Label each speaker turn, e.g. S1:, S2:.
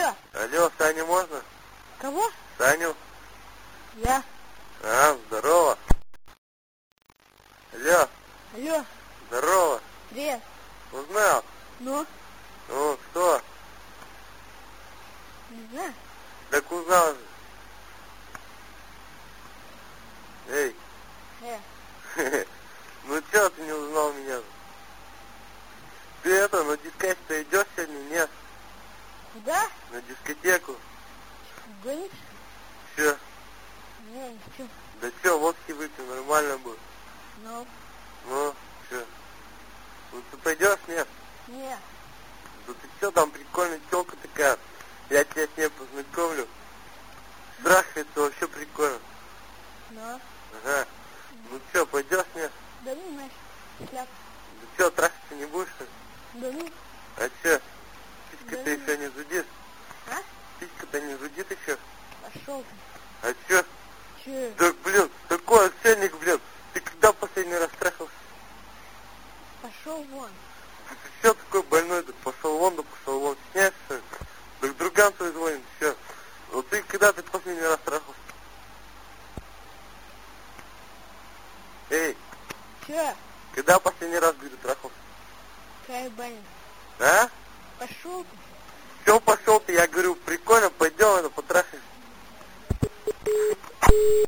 S1: Алло.
S2: Алло, Саню можно?
S1: Кого?
S2: Саню?
S1: Я.
S2: Здорово. Алло.
S1: Алло.
S2: Здорово.
S1: Привет.
S2: Узнал?
S1: Ну?
S2: Ну, что?
S1: Не знаю.
S2: Так узнал же. Эй. Ну чё ты не узнал меня? Ты это, на дискотеку идешь сегодня? Нет.
S1: Куда?
S2: На дискотеку.
S1: Гонишь?
S2: Чё?
S1: Не, ничего.
S2: Да чё, водки выпил, нормально будет.
S1: Ну?
S2: Ну, чё? Ну ты пойдешь, нет?
S1: Не.
S2: Да ты чё, там прикольная тёлка такая. Я тебя с ней познакомлю. Трахается вообще прикольно.
S1: Ну?
S2: Ага. Ну чё, пойдешь, нет?
S1: Да ну, знаешь, шляп.
S2: Да чё, трахаться не будешь, что ли?
S1: Да ну?
S2: А чё? Писька-то
S1: Да
S2: еще не зудит?
S1: А?
S2: Писька-то не зудит еще?
S1: Пошел ты.
S2: А чё?
S1: Че?
S2: Так, блин, такой ценник, блин. Ты когда последний раз трахался?
S1: Пошел вон.
S2: Ты чё такой больной? Да пошел вон, сняй, что ли? Да к другам твоим звоним, всё. Вот ты когда ты последний раз трахался? Эй,
S1: Че?
S2: когда последний раз, говорю, трахался?
S1: Какая баня?
S2: А?
S1: Пошел ты.
S2: Все, пошел ты, я говорю, прикольно, пойдем, это потрахаемся.